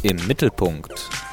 im Mittelpunkt.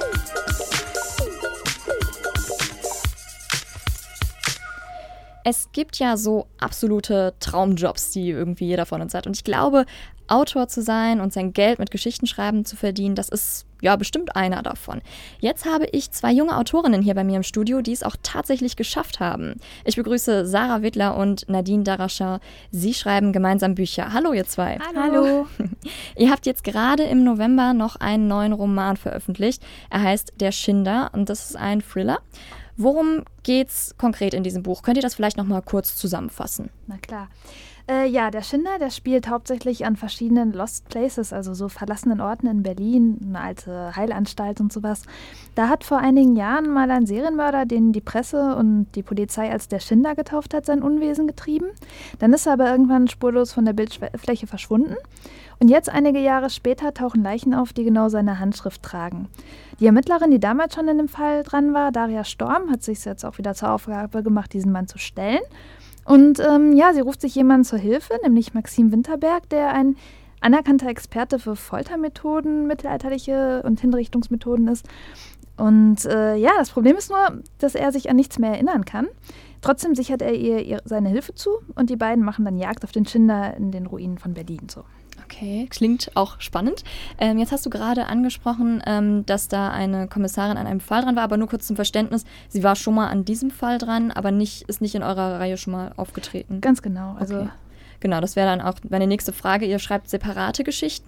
Es gibt ja so absolute Traumjobs, die irgendwie jeder von uns hat. Und ich glaube, Autor zu sein und sein Geld mit Geschichtenschreiben zu verdienen, das ist ja bestimmt einer davon. Jetzt habe ich 2 junge Autorinnen hier bei mir im Studio, die es auch tatsächlich geschafft haben. Ich begrüße Sarah Wittler und Nadine Darachin. Sie schreiben gemeinsam Bücher. Hallo ihr 2. Hallo. Ihr habt jetzt gerade im November noch einen neuen Roman veröffentlicht. Er heißt Der Schinder und das ist ein Thriller. Worum geht's konkret in diesem Buch? Könnt ihr das vielleicht noch mal kurz zusammenfassen? Na klar. Der Schinder, der spielt hauptsächlich an verschiedenen Lost Places, also so verlassenen Orten in Berlin, eine alte Heilanstalt und sowas. Da hat vor einigen Jahren mal ein Serienmörder, den die Presse und die Polizei als der Schinder getauft hat, sein Unwesen getrieben. Dann ist er aber irgendwann spurlos von der Bildfläche verschwunden. Und jetzt, einige Jahre später, tauchen Leichen auf, die genau seine Handschrift tragen. Die Ermittlerin, die damals schon in dem Fall dran war, Daria Storm, hat sich jetzt auch wieder zur Aufgabe gemacht, diesen Mann zu stellen. Und sie ruft sich jemanden zur Hilfe, nämlich Maxim Winterberg, der ein anerkannter Experte für Foltermethoden, mittelalterliche und Hinrichtungsmethoden ist. Und das Problem ist nur, dass er sich an nichts mehr erinnern kann. Trotzdem sichert er ihr seine Hilfe zu und die beiden machen dann Jagd auf den Schinder in den Ruinen von Berlin. So. Okay, klingt auch spannend. Jetzt hast du gerade angesprochen, dass da eine Kommissarin an einem Fall dran war, aber nur kurz zum Verständnis, sie war schon mal an diesem Fall dran, aber ist nicht in eurer Reihe schon mal aufgetreten. Ganz genau. Also okay. Genau, das wäre dann auch meine nächste Frage. Ihr schreibt separate Geschichten,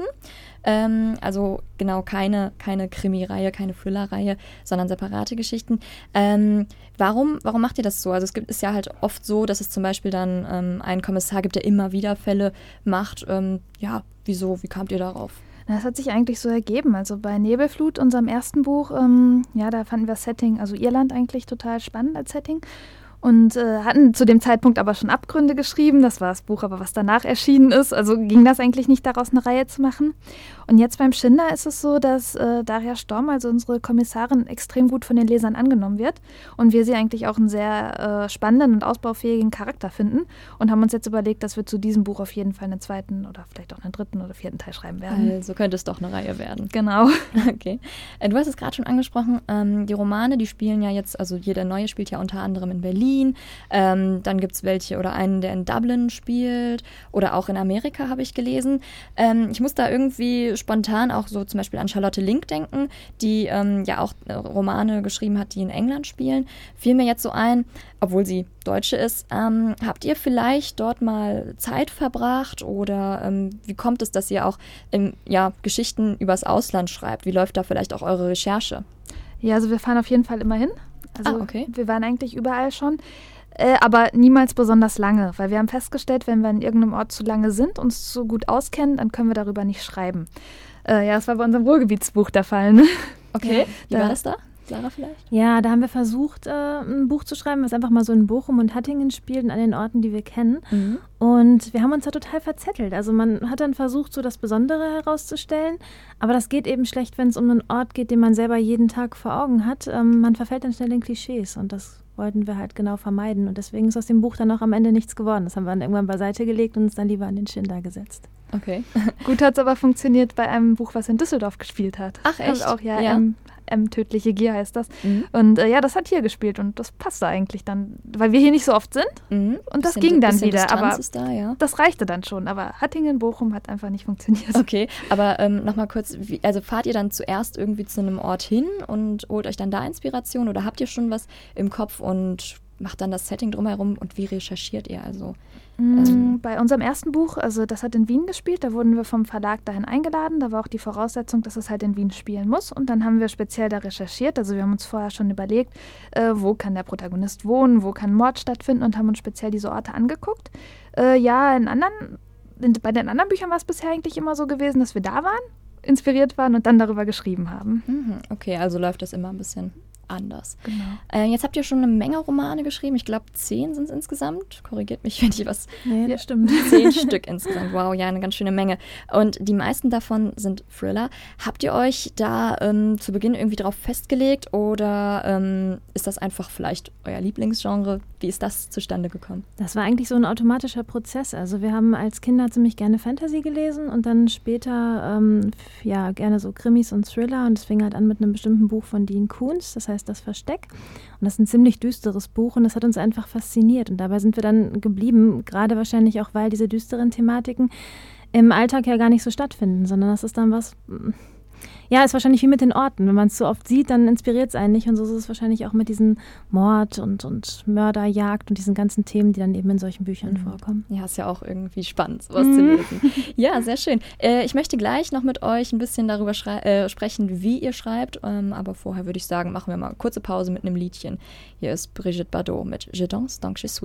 also genau keine Krimi-Reihe, keine Thriller-Reihe, sondern separate Geschichten. Warum macht ihr das so? Also ist ja halt oft so, dass es zum Beispiel dann einen Kommissar gibt, der immer wieder Fälle macht. Wieso? Wie kamt ihr darauf? Das hat sich eigentlich so ergeben. Also bei Nebelflut, unserem ersten Buch, da fanden wir das Setting, also Irland eigentlich total spannend als Setting. Und hatten zu dem Zeitpunkt aber schon Abgründe geschrieben. Das war das Buch, aber was danach erschienen ist. Also ging das eigentlich nicht daraus, eine Reihe zu machen. Und jetzt beim Schinder ist es so, dass Daria Storm, also unsere Kommissarin, extrem gut von den Lesern angenommen wird. Und wir sie eigentlich auch einen sehr spannenden und ausbaufähigen Charakter finden. Und haben uns jetzt überlegt, dass wir zu diesem Buch auf jeden Fall einen 2. oder vielleicht auch einen 3. oder 4. Teil schreiben werden. Also könnte es doch eine Reihe werden. Genau. Okay. Du hast es gerade schon angesprochen. Die Romane, die spielen ja jetzt, also jeder neue spielt ja unter anderem in Berlin. Dann gibt es welche oder einen, der in Dublin spielt oder auch in Amerika, habe ich gelesen. Ich muss da irgendwie spontan auch so zum Beispiel an Charlotte Link denken, die auch Romane geschrieben hat, die in England spielen. Fiel mir jetzt so ein, obwohl sie Deutsche ist. Habt ihr vielleicht dort mal Zeit verbracht oder wie kommt es, dass ihr auch Geschichten übers Ausland schreibt? Wie läuft da vielleicht auch eure Recherche? Ja, also wir fahren auf jeden Fall immer hin. Also okay. Wir waren eigentlich überall schon, aber niemals besonders lange, weil wir haben festgestellt, wenn wir in irgendeinem Ort zu lange sind, uns so gut auskennen, dann können wir darüber nicht schreiben. Das war bei unserem Ruhrgebietsbuch der Fall. Ne? Okay, wie war das da? Sarah vielleicht? Ja, da haben wir versucht, ein Buch zu schreiben, was einfach mal so in Bochum und Hattingen spielt und an den Orten, die wir kennen. Mhm. Und wir haben uns da total verzettelt. Also man hat dann versucht, so das Besondere herauszustellen, aber das geht eben schlecht, wenn es um einen Ort geht, den man selber jeden Tag vor Augen hat. Man verfällt dann schnell in Klischees und das wollten wir halt genau vermeiden. Und deswegen ist aus dem Buch dann auch am Ende nichts geworden. Das haben wir dann irgendwann beiseite gelegt und uns dann lieber an den Schinder gesetzt. Okay. Gut hat es aber funktioniert bei einem Buch, was in Düsseldorf gespielt hat. Ach echt? Also auch Tödliche Gier heißt das. Mhm. Und das hat hier gespielt und das passte eigentlich dann, weil wir hier nicht so oft sind. Mhm. Und das ging dann wieder. Distanz aber ist da, ja. Das reichte dann schon. Aber Hattingen, Bochum hat einfach nicht funktioniert. Okay, aber nochmal kurz, also fahrt ihr dann zuerst irgendwie zu einem Ort hin und holt euch dann da Inspiration oder habt ihr schon was im Kopf und macht dann das Setting drumherum und wie recherchiert ihr also? Bei unserem ersten Buch, also das hat in Wien gespielt, da wurden wir vom Verlag dahin eingeladen. Da war auch die Voraussetzung, dass es halt in Wien spielen muss. Und dann haben wir speziell da recherchiert. Also wir haben uns vorher schon überlegt, wo kann der Protagonist wohnen, wo kann Mord stattfinden und haben uns speziell diese Orte angeguckt. Bei den anderen Büchern war es bisher eigentlich immer so gewesen, dass wir da waren, inspiriert waren und dann darüber geschrieben haben. Okay, also läuft das immer ein bisschen anders. Genau. Jetzt habt ihr schon eine Menge Romane geschrieben. Ich glaube, 10 sind es insgesamt. Korrigiert mich, wenn ich was... Nee, das stimmt. 10 Stück insgesamt. Wow, ja, eine ganz schöne Menge. Und die meisten davon sind Thriller. Habt ihr euch da zu Beginn irgendwie drauf festgelegt oder ist das einfach vielleicht euer Lieblingsgenre? Wie ist das zustande gekommen? Das war eigentlich so ein automatischer Prozess. Also wir haben als Kinder ziemlich gerne Fantasy gelesen und dann später gerne so Krimis und Thriller. Und es fing halt an mit einem bestimmten Buch von Dean Koontz, das heißt Das Versteck. Und das ist ein ziemlich düsteres Buch und das hat uns einfach fasziniert. Und dabei sind wir dann geblieben, gerade wahrscheinlich auch, weil diese düsteren Thematiken im Alltag ja gar nicht so stattfinden, sondern das ist dann was... Ja, ist wahrscheinlich wie mit den Orten. Wenn man es so oft sieht, dann inspiriert es einen nicht. Und so ist es wahrscheinlich auch mit diesen Mord und Mörderjagd und diesen ganzen Themen, die dann eben in solchen Büchern vorkommen. Ja, ist ja auch irgendwie spannend, sowas zu lesen. Ja, sehr schön. Ich möchte gleich noch mit euch ein bisschen darüber sprechen, wie ihr schreibt. Aber vorher würde ich sagen, machen wir mal eine kurze Pause mit einem Liedchen. Hier ist Brigitte Bardot mit Je danse donc je suis.